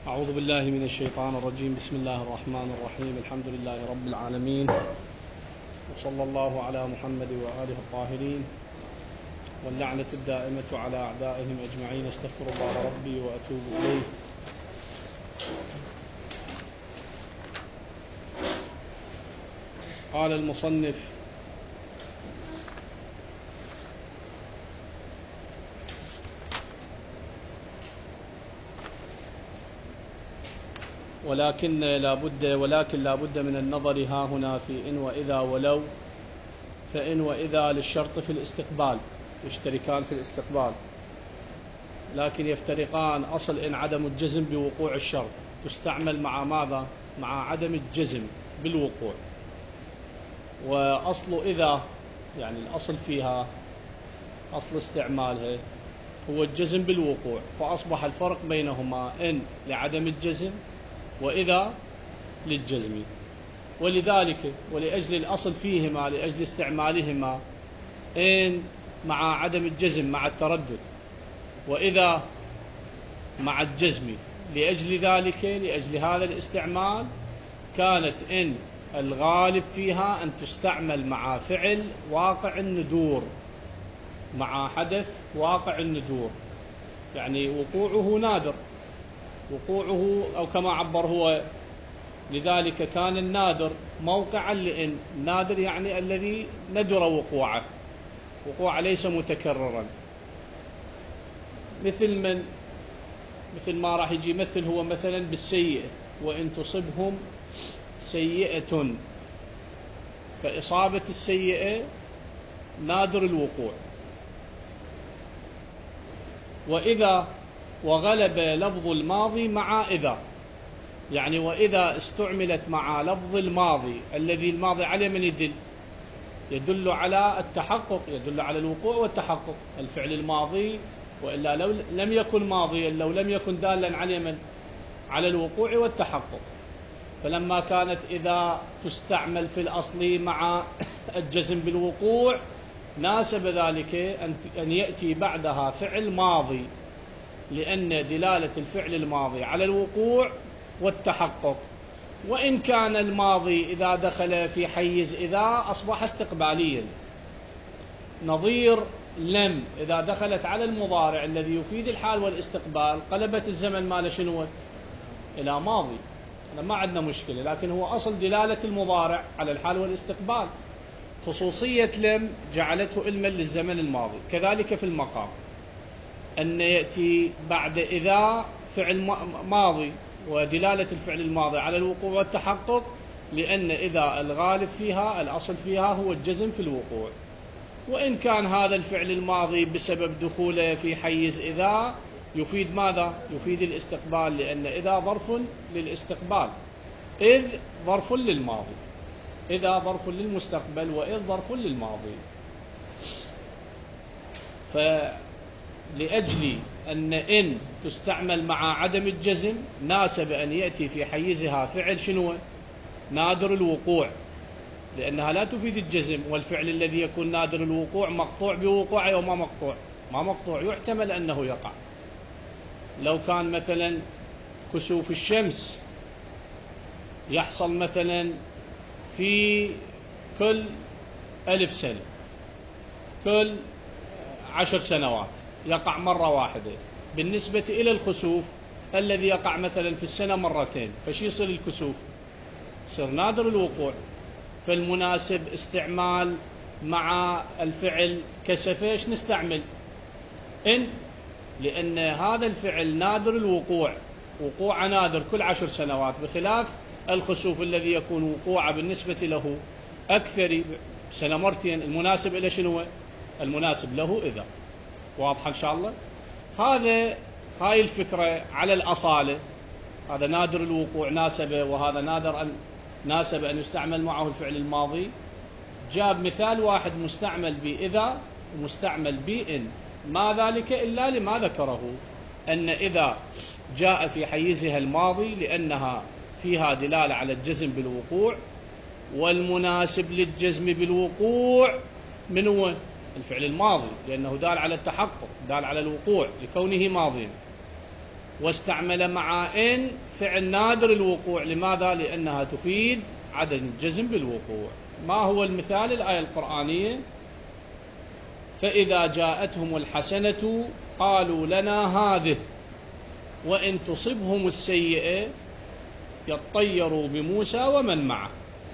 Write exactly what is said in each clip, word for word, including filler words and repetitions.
أعوذ بالله من الشيطان الرجيم. بسم الله الرحمن الرحيم. الحمد لله رب العالمين، وصلى الله على محمد وآله الطاهرين، واللعنة الدائمة على أعدائهم أجمعين. استغفر الله ربي وأتوب إليه. قال المصنف: ولكن لا بد ولكن لا بد من النظر ها هنا في إن وإذا ولو. فإن وإذا للشرط في الاستقبال، يشتركان في الاستقبال، لكن يفترقان. أصل إن عدم الجزم بوقوع الشرط، تستعمل مع ماذا؟ مع عدم الجزم بالوقوع. وأصل إذا، يعني الأصل فيها، أصل استعمالها هو الجزم بالوقوع، فأصبح الفرق بينهما إن لعدم الجزم وإذا للجزم. ولذلك ولأجل الأصل فيهما، لأجل استعمالهما، إن مع عدم الجزم مع التردد، وإذا مع الجزم. لأجل ذلك لأجل هذا الاستعمال كانت إن الغالب فيها أن تستعمل مع فعل واقع الندور، مع حدث واقع الندور، يعني وقوعه نادر، وقوعه أو كما عبر هو. لذلك كان النادر موقعا لإن. النادر يعني الذي ندر وقوعه، وقوع ليس متكررا. مثل من مثل ما راح يجي مثل هو مثلا بالسيئة: وإن تصبهم سيئة، فإصابة السيئة نادر الوقوع. وإذا وغلب لفظ الماضي مع إذا، يعني وإذا استعملت مع لفظ الماضي الذي الماضي عليه من يدل يدل على التحقق، يدل على الوقوع والتحقق. الفعل الماضي وإلا لو لم يكن ماضيا، لو لم يكن دالا على من على الوقوع والتحقق. فلما كانت إذا تستعمل في الأصل مع الجزم بالوقوع، ناسب ذلك أن يأتي بعدها فعل ماضي، لأن دلالة الفعل الماضي على الوقوع والتحقق. وإن كان الماضي إذا دخل في حيز إذا أصبح استقباليا، نظير لم إذا دخلت على المضارع الذي يفيد الحال والاستقبال قلبت الزمن ماله شنو؟ إلى ماضي. أنا ما عندنا مشكلة، لكن هو أصل دلالة المضارع على الحال والاستقبال. خصوصية لم جعلته علما للزمن الماضي. كذلك في المقام، أن يأتي بعد إذا فعل ماضي، ودلالة الفعل الماضي على الوقوع والتحقق، لأن إذا الغالب فيها الأصل فيها هو الجزم في الوقوع. وإن كان هذا الفعل الماضي بسبب دخوله في حيز إذا يفيد ماذا؟ يفيد الاستقبال، لأن إذا ظرف للاستقبال، إذ ظرف للماضي، إذا ظرف للمستقبل، وإذ ظرف للماضي. فلأجل أن إن تستعمل مع عدم الجزم، ناسب أن يأتي في حيزها فعل شنو؟ نادر الوقوع، لأنها لا تفيد الجزم. والفعل الذي يكون نادر الوقوع مقطوع بوقوعه أو ما مقطوع؟ ما مقطوع، يحتمل أنه يقع. لو كان مثلا كسوف الشمس يحصل مثلا في كل ألف سنة، كل عشر سنوات يقع مرة واحدة، بالنسبة إلى الخسوف الذي يقع مثلا في السنة مرتين، فشي يصير الكسوف؟ يصير نادر الوقوع. فالمناسب استعمال مع الفعل كسف ايش نستعمل؟ إن، لأن هذا الفعل نادر الوقوع، وقوع نادر كل عشر سنوات، بخلاف الخسوف الذي يكون وقوعه بالنسبة له أكثر سنة مرتين. المناسب إلى شنو؟ المناسب له إذا. واضح إن شاء الله؟ هذا هاي الفكرة على الأصالة. هذا نادر الوقوع ناسبه، وهذا نادر أن ناسب أن يستعمل معه الفعل الماضي. جاب مثال واحد مستعمل بإذا ومستعمل بإن، ما ذلك إلا لما ذكره، أن إذا جاء في حيزها الماضي لأنها فيها دلالة على الجزم بالوقوع، والمناسب للجزم بالوقوع من هو؟ الفعل الماضي، لأنه دال على التحقق، دال على الوقوع لكونه ماضيا. واستعمل مع إن فعل نادر الوقوع. لماذا؟ لأنها تفيد عدم الجزم بالوقوع. ما هو المثال؟ الآية القرآنية: فإذا جاءتهم الحسنة قالوا لنا هذه وإن تصبهم السيئة يطيروا بموسى ومن معه.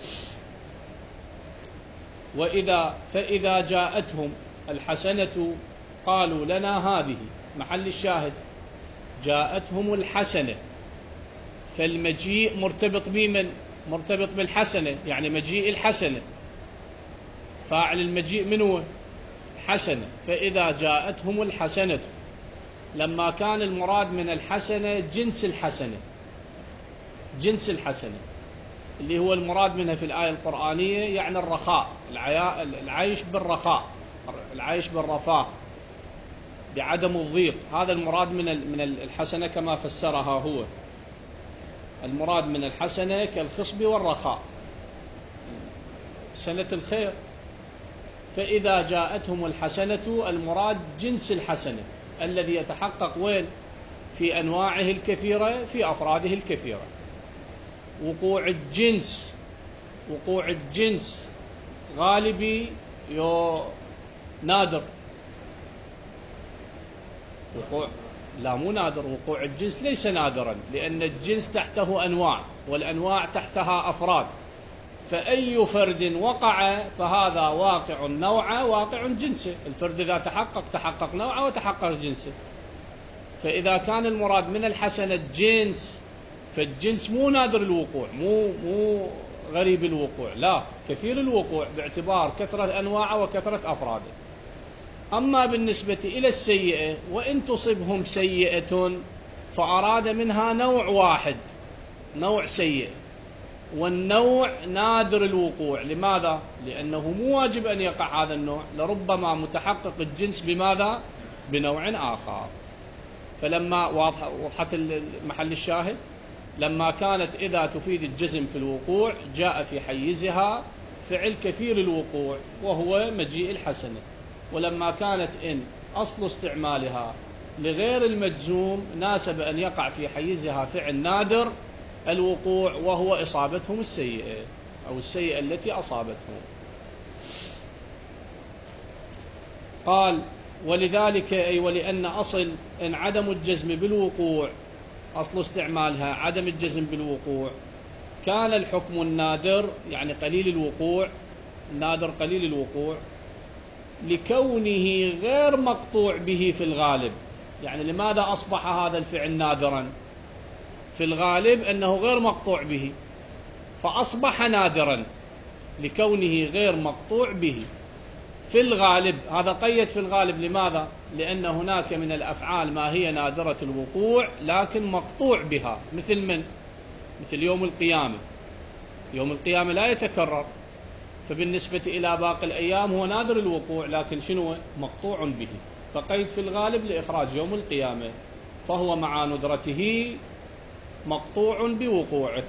وإذا فإذا جاءتهم الحسنة قالوا لنا هذه، محل الشاهد جاءتهم الحسنة، فالمجيء مرتبط بمن؟ مرتبط بالحسنة، يعني مجيء الحسنة، فاعل المجيء من هو؟ حسنة. فإذا جاءتهم الحسنة، لما كان المراد من الحسنة جنس الحسنة، جنس الحسنة اللي هو المراد منها في الآية القرآنية يعني الرخاء، العيش بالرخاء، العيش بالرفاه بعدم الضيق. هذا المراد من من الحسنة كما فسرها هو. المراد من الحسنة كالخصب والرخاء، سنة الخير. فإذا جاءتهم الحسنة المراد جنس الحسنة الذي يتحقق وين؟ في أنواعه الكثيرة، في أفراده الكثيرة. وقوع الجنس، وقوع الجنس غالبي يو نادر. وقوع لا مو نادر، وقوع الجنس ليس نادرا، لأن الجنس تحته أنواع والأنواع تحتها أفراد، فأي فرد وقع فهذا واقع نوعه واقع جنسه. الفرد إذا تحقق تحقق نوعه وتحقق جنسه. فإذا كان المراد من الحسنة الجنس، فالجنس مو نادر الوقوع، مو مو غريب الوقوع، لا كثير الوقوع باعتبار كثرة أنواعه وكثرة أفراده. أما بالنسبة إلى السيئة، وإن تصبهم سيئة فأراد منها نوع واحد، نوع سيء، والنوع نادر الوقوع. لماذا؟ لأنه مو واجب أن يقع هذا النوع، لربما متحقق الجنس بماذا؟ بنوع آخر. فلما وضحت محل الشاهد، لما كانت إذا تفيد الجزم في الوقوع جاء في حيزها فعل كثير الوقوع وهو مجيء الحسنة. ولما كانت إن أصل استعمالها لغير المجزوم ناسب أن يقع في حيزها فعل نادر الوقوع وهو إصابتهم السيئة أو السيئة التي أصابتهم. قال: ولذلك أي ولأن أصل إن عدم الجزم بالوقوع، أصل استعمالها عدم الجزم بالوقوع، كان الحكم النادر يعني قليل الوقوع، نادر قليل الوقوع، لكونه غير مقطوع به في الغالب. يعني لماذا أصبح هذا الفعل نادرا؟ في الغالب أنه غير مقطوع به، فأصبح نادرا لكونه غير مقطوع به في الغالب. هذا قيد في الغالب. لماذا؟ لأن هناك من الأفعال ما هي نادرة الوقوع لكن مقطوع بها، مثل من؟ مثل يوم القيامة. يوم القيامة لا يتكرر، فبالنسبة إلى باقي الأيام هو نادر الوقوع لكن شنو؟ مقطوع به. فقيد في الغالب لإخراج يوم القيامة، فهو مع ندرته مقطوع بوقوعه.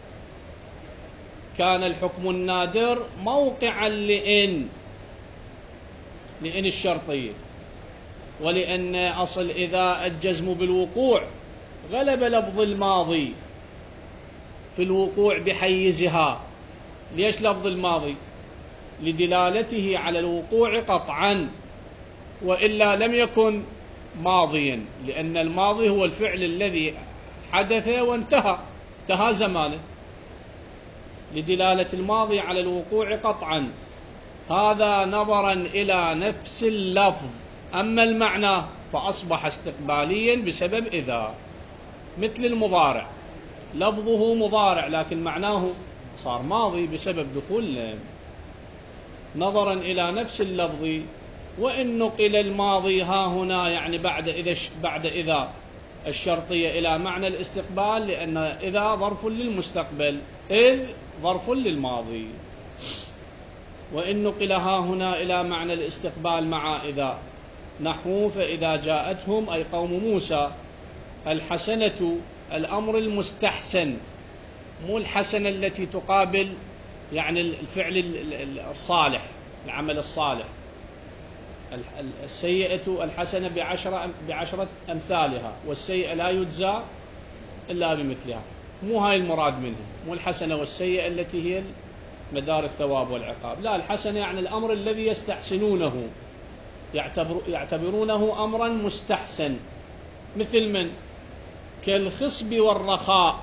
كان الحكم النادر موقعا لإن، لإن الشرطية، ولأن أصل إذا الجزم بالوقوع غلب لفظ الماضي في الوقوع بحيزها. ليش لفظ الماضي؟ لدلالته على الوقوع قطعا، وإلا لم يكن ماضيا، لأن الماضي هو الفعل الذي حدث وانتهى، انتهى زمانه، لدلالة الماضي على الوقوع قطعا. هذا نظرا إلى نفس اللفظ. أما المعنى فأصبح استقباليا بسبب إذا، مثل المضارع، لفظه مضارع لكن معناه صار ماضي بسبب دخول لام. نظرا إلى نفس اللفظ. وإن نقل الماضي ها هنا يعني بعد إذا بعد إذا الشرطية إلى معنى الاستقبال، لأن إذا ظرف للمستقبل، إذ ظرف للماضي. وإن نقل ها هنا إلى معنى الاستقبال مع إذا، نحو فإذا جاءتهم أي قوم موسى الحسنة، الأمر المستحسن، مو الحسنة التي تقابل يعني الفعل الصالح، العمل الصالح. السيئة الحسنة بعشرة, بعشرة أمثالها، والسيئة لا يجزى إلا بمثلها. مو هاي المراد منها، مو الحسنة والسيئة التي هي مدار الثواب والعقاب، لا، الحسنة يعني الأمر الذي يستحسنونه، يعتبر يعتبرونه أمرا مستحسن، مثل من؟ كالخصب والرخاء.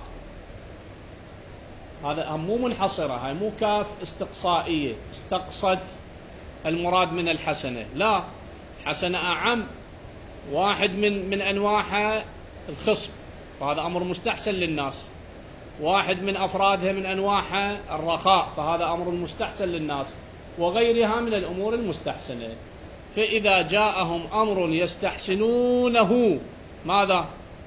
هذا مو منحصرة، هاي مو كاف استقصائية استقصت المراد من الحسنة، لا، حسنة أعم. واحد من من أنواعها الخصب، فهذا أمر مستحسن للناس. واحد من أفرادها من أنواعها الرخاء، فهذا أمر مستحسن للناس، وغيرها من الأمور المستحسنة. فإذا جاءهم أمر يستحسنونه، ماذا؟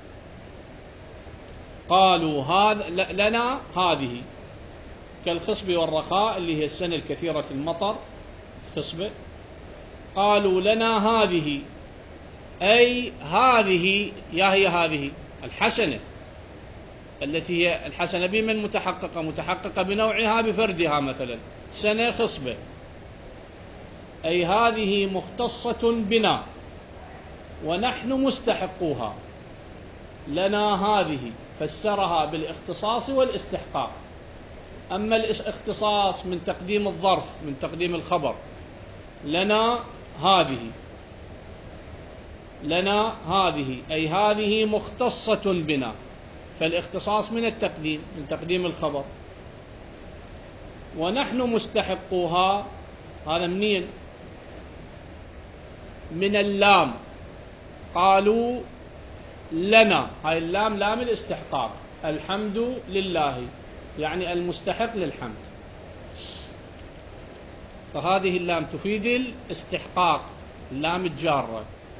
قالوا هذا لنا هذه، كالخصب والرخاء اللي هي السنة الكثيرة المطر، خصبة. قالوا لنا هذه، أي هذه، يا هي هذه الحسنة التي هي الحسنة بمن متحققة؟ متحققة بنوعها بفردها، مثلا سنة خصبة، أي هذه مختصة بنا ونحن مستحقوها. لنا هذه فسرها بالاختصاص والاستحقاق. أما الاختصاص من تقديم الظرف، من تقديم الخبر، لنا هذه، لنا هذه أي هذه مختصة بنا، فالاختصاص من التقديم، من تقديم الخبر. ونحن مستحقوها، هذا منين؟ من اللام. قالوا لنا، هاي اللام لام الاستحقاق، الحمد لله، يعني المستحق للحمد، فهذه اللام تفيد الاستحقاق، اللام الجارة،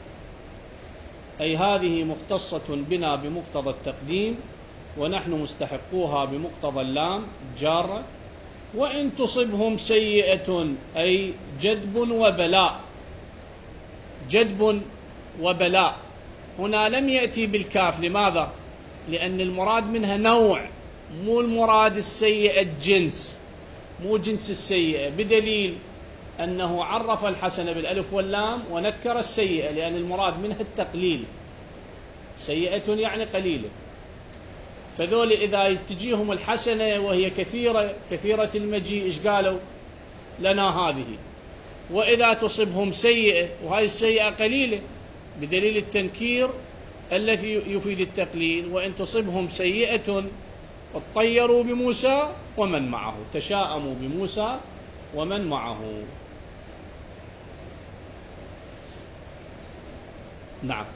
أي هذه مختصة بنا بمقتضى التقديم، ونحن مستحقوها بمقتضى اللام الجارة. وإن تصبهم سيئة، أي جدب وبلاء، جدب وبلاء. هنا لم يأتي بالكاف، لماذا؟ لأن المراد منها نوع، مو المراد السيئة الجنس، مو جنس السيئة، بدليل أنه عرف الحسنة بالألف واللام ونكر السيئة، لأن المراد منها التقليل، سيئة يعني قليلة. فذول إذا تجيهم الحسنة وهي كثيرة كثيرة المجيء، إيش قالوا؟ لنا هذه. وإذا تصبهم سيئة وهذه السيئة قليلة، بدليل التنكير الذي يفيد التقليل، وإن تصبهم سيئة اطيروا بموسى ومن معه، تشاءموا بموسى ومن معه. نعم.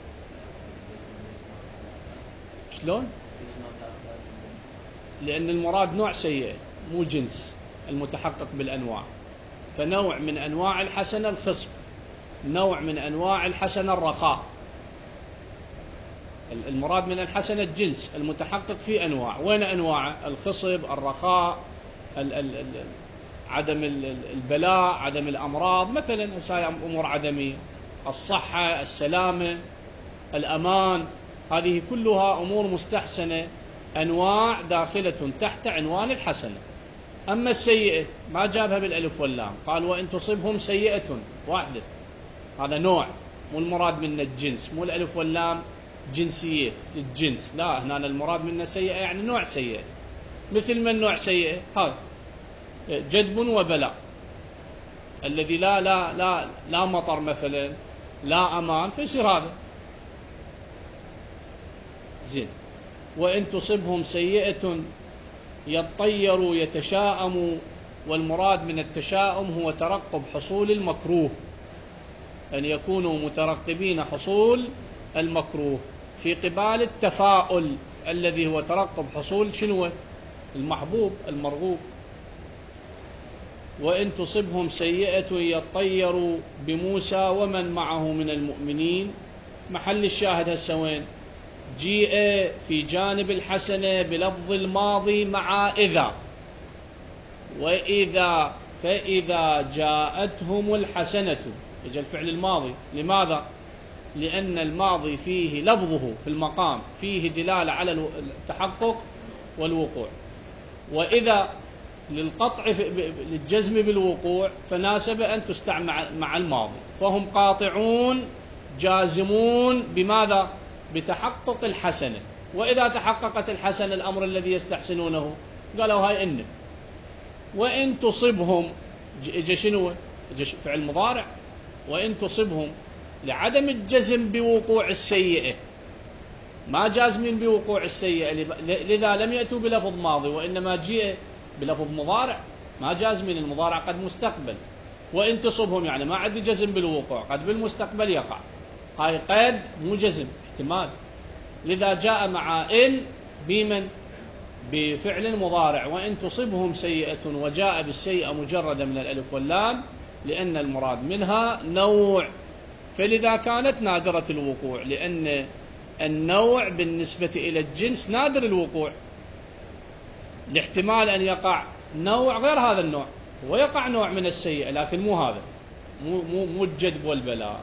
شلون؟ لأن المراد نوع سيئة مو جنس المتحقق بالأنواع، فنوع من أنواع الحسنة الخصب، نوع من أنواع الحسنة الرخاء. المراد من الحسنة الجنس المتحقق في أنواع. وين أنواع؟ الخصب، الرخاء، ال ال ال عدم البلاء، عدم الأمراض، مثلا أمور عدمية، الصحة، السلامة، الأمان، هذه كلها أمور مستحسنة، أنواع داخلة تحت عنوان الحسنة. أما السيئة ما جابها بالألف واللام، قال وإن تصبهم سيئة واحدة، هذا نوع، مو المراد من الجنس، مو الألف واللام جنسية للجنس، لا، هنا المراد منه سيئة يعني نوع سيئة. مثل من نوع سيئة؟ هذا جدب وبلاء، الذي لا لا لا لا مطر مثلا، لا أمان، فيصير هذا زين. وإن تصبهم سيئة يطيروا يتشاءموا، والمراد من التشاؤم هو ترقب حصول المكروه، أن يكونوا مترقبين حصول المكروه في قبال التفاؤل الذي هو ترقب حصول شنو؟ المحبوب المرغوب. وإن تصبهم سيئة يطيروا بموسى ومن معه من المؤمنين. محل الشاهد هسه وين؟ جيء في جانب الحسنة بلفظ الماضي مع إذا، وإذا، فإذا جاءتهم الحسنة، يجي الفعل الماضي، لماذا؟ لأن الماضي فيه لفظه في المقام فيه دلالة على التحقق والوقوع. وإذا للقطع للجزم بالوقوع فناسب أن تستعمل مع الماضي، فهم قاطعون جازمون بماذا؟ بتحقق الحسنة. وإذا تحققت الحسنة الأمر الذي يستحسنونه قالوا هاي إن. وإن تصبهم إجا شنو؟ إجا فعل مضارع. وإن تصبهم لعدم الجزم بوقوع السيئة، ما جازمين بوقوع السيئة، لذا لم يأتوا بلفظ ماضي وإنما جاء بلفظ مضارع، ما جازمين، المضارع قد مستقبل. وإن تصبهم يعني ما عندي جزم بالوقوع، قد بالمستقبل يقع، هاي قيد مو جزم، احتمال. لذا جاء مع إن بمن؟ بفعل مضارع. وإن تصبهم سيئة، وجاء بالسيئة مجردة من الألف واللام لأن المراد منها نوع، فلذا كانت نادرة الوقوع، لأن النوع بالنسبة إلى الجنس نادر الوقوع، لاحتمال أن يقع نوع غير هذا النوع، ويقع نوع من السيئة لكن مو هذا، مو, مو, مو الجدب والبلاء.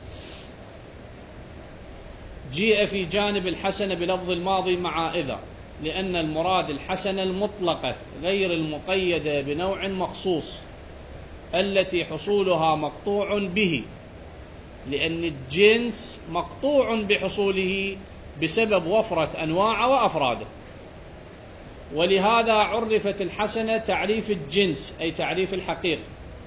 جيء في جانب الحسنة بلفظ الماضي مع إذا، لأن المراد الحسنة المطلقة غير المقيدة بنوع مخصوص التي حصولها مقطوع به، لأن الجنس مقطوع بحصوله بسبب وفرة أنواع وأفراده. ولهذا عرفت الحسنة تعريف الجنس أي تعريف الحقيقة،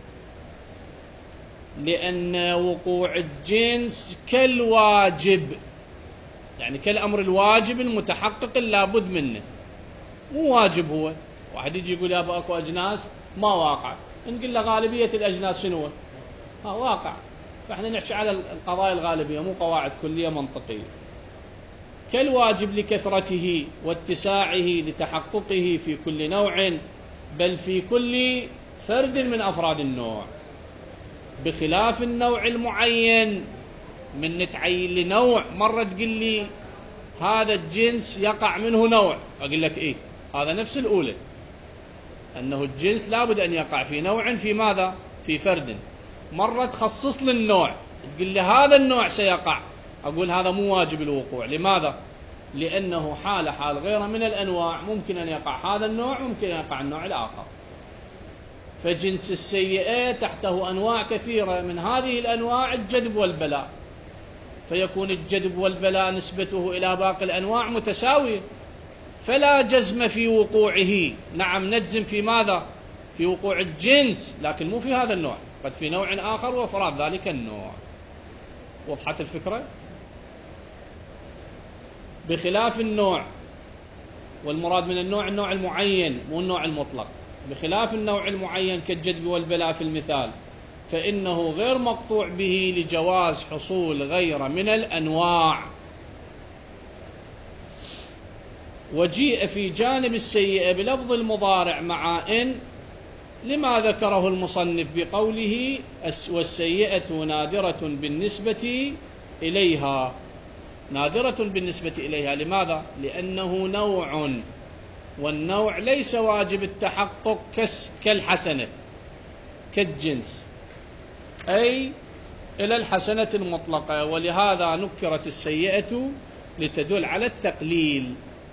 لأن وقوع الجنس كالواجب، يعني كالأمر الواجب المتحقق لابد منه، مو واجب هو. واحد يجي يقول يا أبو أكو أجناس ما واقع، نقول له غالبية الأجناس شنو؟ ها واقع. فإحنا نحكي على القضايا الغالبية، مو قواعد كلية منطقية. كالواجب لكثرته واتساعه لتحققه في كل نوع، بل في كل فرد من أفراد النوع، بخلاف النوع المعين. من نتعين لنوع، مرة تقول لي هذا الجنس يقع منه نوع، أقول لك إيه، هذا نفس الأولى، أنه الجنس لابد أن يقع في نوع، في ماذا؟ في فرد. مرة تخصص للنوع، تقول لي هذا النوع سيقع، أقول هذا مو واجب الوقوع. لماذا؟ لأنه حال حال غيره من الأنواع، ممكن أن يقع هذا النوع، ممكن أن يقع النوع الآخر. فجنس السيئة تحته أنواع كثيرة، من هذه الأنواع الجدب والبلاء، فيكون الجدب والبلاء نسبته إلى باقي الأنواع متساوية، فلا جزم في وقوعه. نعم نجزم في ماذا؟ في وقوع الجنس، لكن مو في هذا النوع، قد في نوع آخر وأفراد ذلك النوع. وضحت الفكرة؟ بخلاف النوع، والمراد من النوع النوع المعين مو النوع المطلق. بخلاف النوع المعين كالجدب والبلاء في المثال، فإنه غير مقطوع به لجواز حصول غير من الأنواع. وجيء في جانب السيئة بلفظ المضارع مع إن، لما ذكره المصنف بقوله والسيئة نادرة بالنسبة إليها. نادرة بالنسبة إليها لماذا؟ لأنه نوع، والنوع ليس واجب التحقق كالحسنة كالجنس، أي إلى الحسنة المطلقة. ولهذا نكرت السيئة لتدل على التقليل.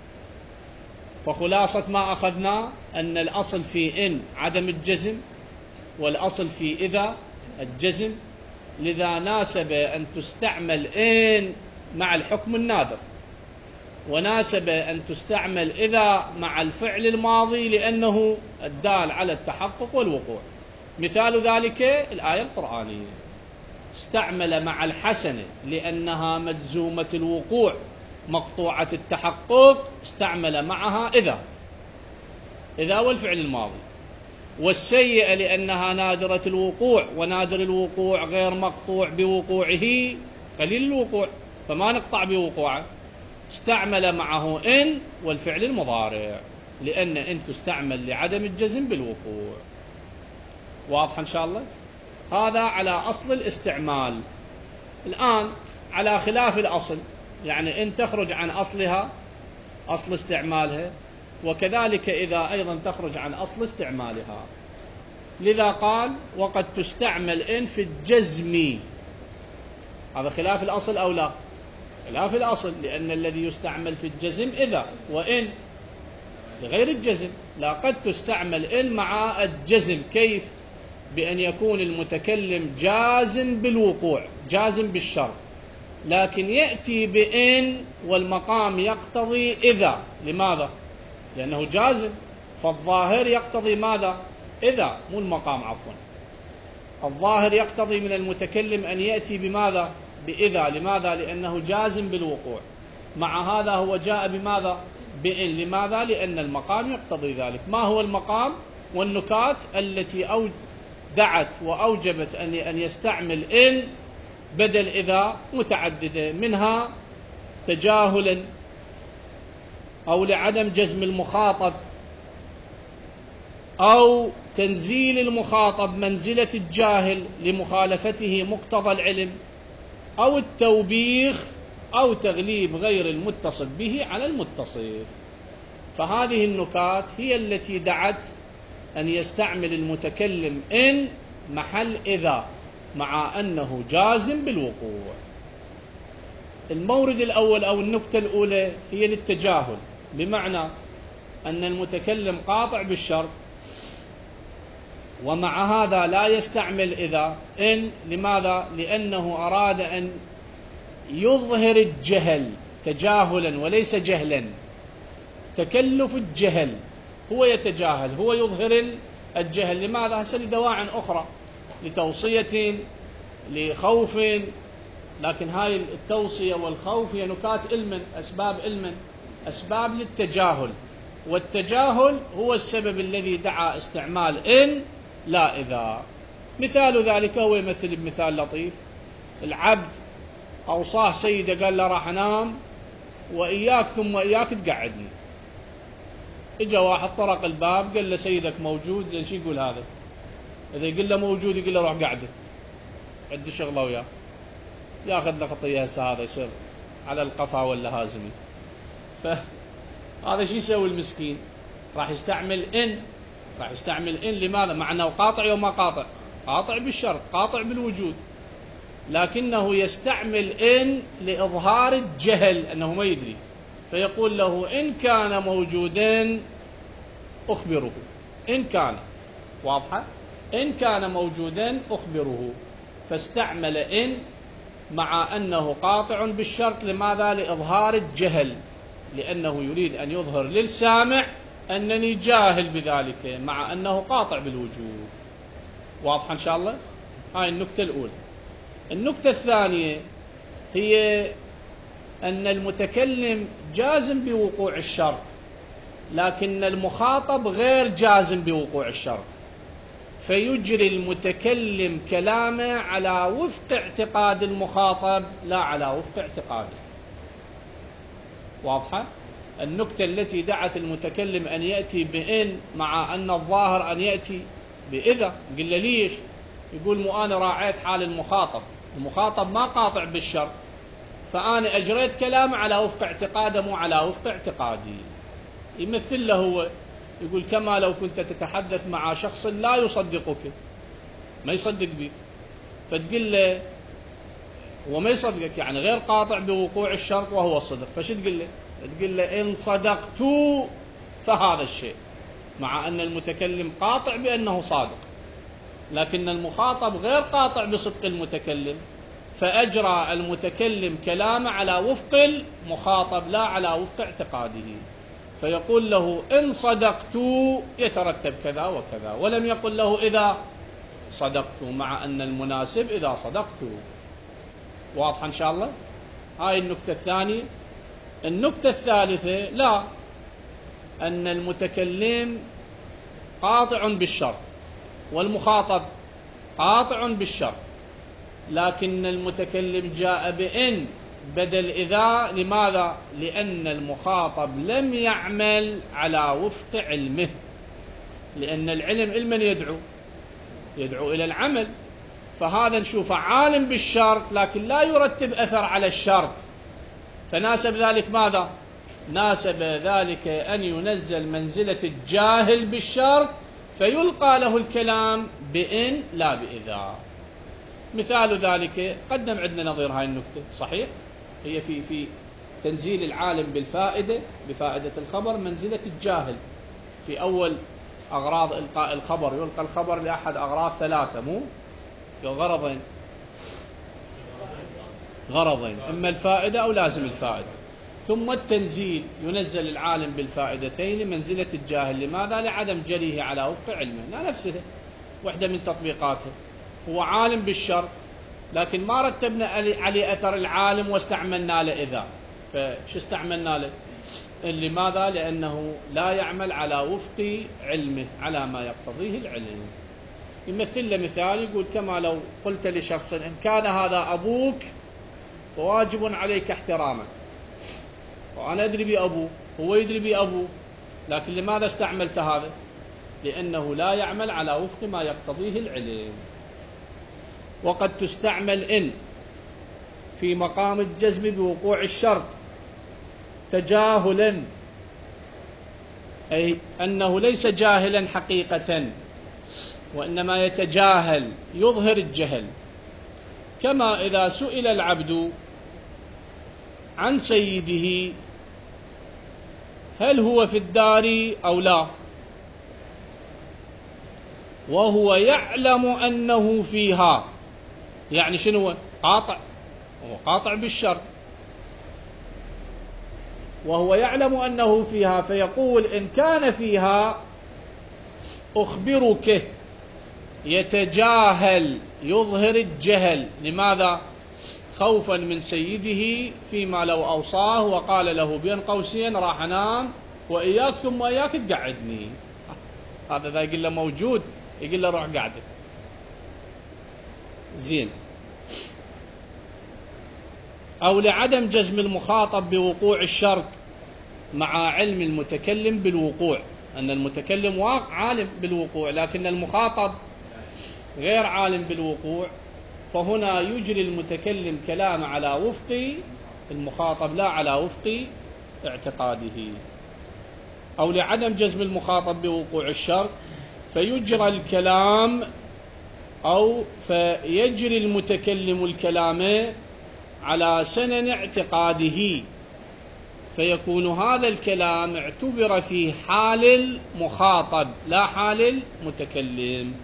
فخلاصة ما أخذنا أن الأصل في إن عدم الجزم، والأصل في إذا الجزم، لذا ناسب أن تستعمل إن مع الحكم النادر، وناسب أن تستعمل إذا مع الفعل الماضي لأنه الدال على التحقق والوقوع. مثال ذلك الآية القرآنية، استعمل مع الحسنة لأنها مجزومة الوقوع مقطوعة التحقق، استعمل معها إذا، إذا والفعل الماضي. والسيئة لأنها نادرة الوقوع، ونادر الوقوع غير مقطوع بوقوعه، قليل الوقوع فما نقطع بوقوعه، استعمل معه إن والفعل المضارع، لأن إن تستعمل لعدم الجزم بالوقوع. واضح إن شاء الله؟ هذا على أصل الاستعمال. الآن على خلاف الأصل، يعني إن تخرج عن أصلها، أصل استعمالها، وكذلك إذا أيضا تخرج عن أصل استعمالها. لذا قال وقد تستعمل إن في الجزم. هذا خلاف الأصل أو لا؟ خلاف الأصل، لأن الذي يستعمل في الجزم إذا وإن، لغير الجزم. لا، قد تستعمل إن مع الجزم. كيف؟ بأن يكون المتكلم جازم بالوقوع، جازم بالشرط، لكن يأتي بإن والمقام يقتضي إذا. لماذا؟ لأنه جازم، فالظاهر يقتضي ماذا؟ إذا، مو المقام، عفوا. الظاهر يقتضي من المتكلم أن يأتي بماذا؟ بإذا. لماذا؟ لأنه جازم بالوقوع. مع هذا هو جاء بماذا؟ بإن. لماذا؟ لأن المقام يقتضي ذلك. ما هو المقام والنكات التي أو دعت وأوجبت أن أن يستعمل إن بدل إذا؟ متعددة، منها تجاهلا أو لعدم جزم المخاطب، أو تنزيل المخاطب منزلة الجاهل لمخالفته مقتضى العلم، أو التوبيخ، أو تغليب غير المتصف به على المتصف. فهذه النكات هي التي دعت أن يستعمل المتكلم إن محل إذا، مع أنه جازم بالوقوع. المورد الأول أو النكتة الأولى هي للتجاهل، بمعنى أن المتكلم قاطع بالشرط، ومع هذا لا يستعمل إذا إن. لماذا؟ لأنه أراد أن يظهر الجهل تجاهلا وليس جهلا. تكلف الجهل، هو يتجاهل، هو يظهر الجهل. لماذا؟ هسه لدواع أخرى، لتوصية، لخوف، لكن هاي التوصية والخوف هي نكات علما، أسباب علما، أسباب للتجاهل، والتجاهل هو السبب الذي دعا استعمال إن لا إذا. مثال ذلك هو يمثل بمثال لطيف: العبد أوصاه سيده، قال له راح أنام وإياك ثم إياك تقعدني. إجا واحد طرق الباب قال له سيدك موجود. زين شو يقول هذا؟ إذا يقول له موجود يقول له روح قعده، عندي شغله وياه، ياخذ له خطيه. هسه هذا يصير على القفا ولا هازمي. فهذا شو يسوي المسكين؟ راح يستعمل إن، راح يستعمل إن. لماذا؟ مع أنه قاطع وما قاطع، قاطع بالشرط، قاطع بالوجود، لكنه يستعمل إن لإظهار الجهل، أنه ما يدري. فيقول له إن كان موجودا أخبره. إن كان، واضحة؟ إن كان موجودا أخبره. فاستعمل إن مع أنه قاطع بالشرط. لماذا؟ لإظهار الجهل، لأنه يريد أن يظهر للسامع أنني جاهل بذلك، مع أنه قاطع بالوجود. واضحة إن شاء الله؟ هاي النكتة الأولى. النكتة الثانية هي أن المتكلم جازم بوقوع الشرط، لكن المخاطب غير جازم بوقوع الشرط، فيجري المتكلم كلامه على وفق اعتقاد المخاطب لا على وفق اعتقاده. واضحة؟ النكتة التي دعت المتكلم أن يأتي بإن مع أن الظاهر أن يأتي بإذا. قل له ليش؟ يقول مو أنا راعيت حال المخاطب، المخاطب ما قاطع بالشرط، فأنا أجريت كلامه على وفق اعتقاده مو على وفق اعتقادي. يمثل له هو، يقول كما لو كنت تتحدث مع شخص لا يصدقك، ما يصدق بك، فتقول له وما يصدقك، يعني غير قاطع بوقوع الشرط وهو الصدق، فش تقول له؟ تقول له إن صدقت فهذا الشيء، مع أن المتكلم قاطع بأنه صادق، لكن المخاطب غير قاطع بصدق المتكلم، فأجرى المتكلم كلامه على وفق المخاطب لا على وفق اعتقاده. فيقول له إن صدقت يترتب كذا وكذا، ولم يقل له إذا صدقت، مع أن المناسب إذا صدقت. واضح إن شاء الله؟ هاي النكتة الثانية. النكتة الثالثة لا، أن المتكلم قاطع بالشرط والمخاطب قاطع بالشرط، لكن المتكلم جاء بإن بدل إذا. لماذا؟ لأن المخاطب لم يعمل على وفق علمه، لأن العلم لمن يدعو؟ يدعو إلى العمل. فهذا نشوفه عالم بالشرط لكن لا يرتب أثر على الشرط، فناسب ذلك ماذا؟ ناسب ذلك أن ينزل منزلة الجاهل بالشرط، فيلقى له الكلام بإن لا بإذا. مثال ذلك قدم عندنا نظير هاي النكتة، صحيح؟ هي في في تنزيل العالم بالفائدة بفائدة الخبر منزلة الجاهل في أول أغراض إلقاء الخبر. يلقى الخبر لأحد أغراض ثلاثة، مو غرضين غرضين إما الفائدة أو لازم الفائدة. ثم التنزيل ينزل العالم بالفائدتين منزلة الجاهل. لماذا؟ لعدم جريه على وفق علمه. لا نفسه وحدة من تطبيقاتها، هو عالم بالشرط لكن ما رتبنا عليه أثر العالم واستعملنا له إذا، فش استعملنا له؟ لماذا؟ لأنه لا يعمل على وفق علمه على ما يقتضيه العلم. يمثل له مثال يقول كما لو قلت لشخص إن كان هذا أبوك فواجب عليك احترامه، وأنا أدري بأبوه هو يدري بأبوه، لكن لماذا استعملت هذا؟ لأنه لا يعمل على وفق ما يقتضيه العلم. وقد تستعمل إن في مقام الجزم بوقوع الشرط تجاهلا، أي أنه ليس جاهلا حقيقة وإنما يتجاهل يظهر الجهل. كما إذا سئل العبد عن سيده هل هو في الدار أو لا وهو يعلم أنه فيها، يعني شنو؟ قاطع، هو قاطع بالشرط وهو يعلم أنه فيها، فيقول إن كان فيها أخبرك، يتجاهل يظهر الجهل. لماذا؟ خوفا من سيده فيما لو أوصاه وقال له بين قوسين راح أنام وإياك ثم إياك تقعدني، هذا ذا يقول له موجود، يقول له روح قعده. زين. أو لعدم جزم المخاطب بوقوع الشرط مع علم المتكلم بالوقوع، أن المتكلم عالم بالوقوع لكن المخاطب غير عالم بالوقوع، فهنا يجري المتكلم كلام على وفق المخاطب لا على وفق اعتقاده. أو لعدم جزم المخاطب بوقوع الشرط فيجرى الكلام أو فيجري المتكلم الكلام على سنن اعتقاده، فيكون هذا الكلام اعتبر في حال المخاطب لا حال المتكلم.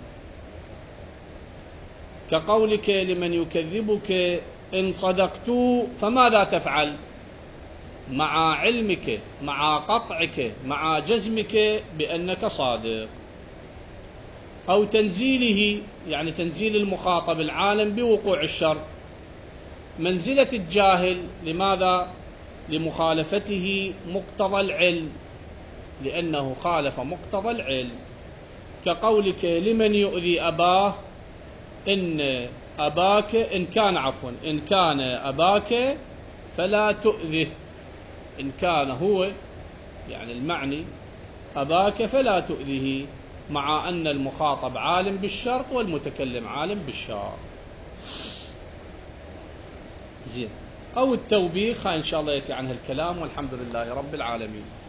كقولك لمن يكذبك إن صدقت فماذا تفعل؟ مع علمك مع قطعك مع جزمك بأنك صادق. أو تنزيله، يعني تنزيل المخاطب العالم بوقوع الشرط منزلة الجاهل. لماذا؟ لمخالفته مقتضى العلم، لأنه خالف مقتضى العلم. كقولك لمن يؤذي أباه إن أباك إن كان عفوا إن كان أباك فلا تؤذه، إن كان هو يعني المعني أباك فلا تؤذه، مع أن المخاطب عالم بالشرط والمتكلم عالم بالشرط. زين. أو التوبيخ إن شاء الله يأتي عنها الكلام، والحمد لله رب العالمين.